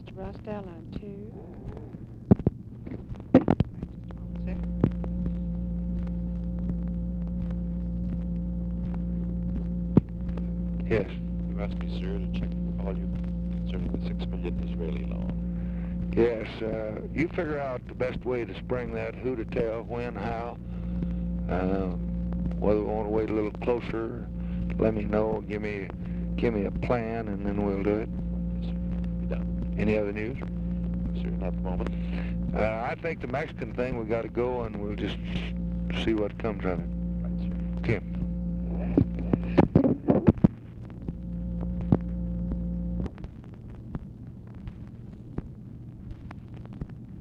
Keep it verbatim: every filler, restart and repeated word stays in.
Mister Rosdell on two. Just a moment, sir. Yes. You asked me, sir, to check and call you concerning the six million Israeli loan. Yes. Uh, you figure out the best way to spring that, who to tell, when, how. Uh, whether we want to wait a little closer, let me know. Give me, give me a plan, and then we'll do it. Yes, sir. Be done. Any other news? Yes, sir, not at the moment. Uh, I think the Mexican thing, we got to go, and we'll just see what comes of it. Right, sir. Okay.